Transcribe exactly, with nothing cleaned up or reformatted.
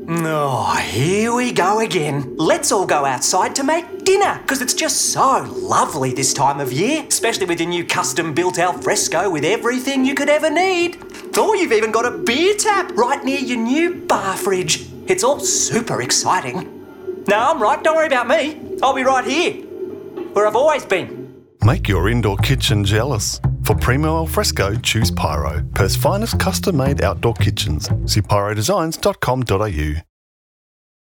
Oh, here we go again. Let's all go outside to make dinner, because it's just so lovely this time of year, especially with your new custom-built alfresco with everything you could ever need. Oh, you've even got a beer tap right near your new bar fridge. It's all super exciting. No, I'm right, don't worry about me. I'll be right here, where I've always been. Make your indoor kitchen jealous. For Primo Alfresco, choose Pyro, Perth's finest custom-made outdoor kitchens. See pyro designs dot com dot a u.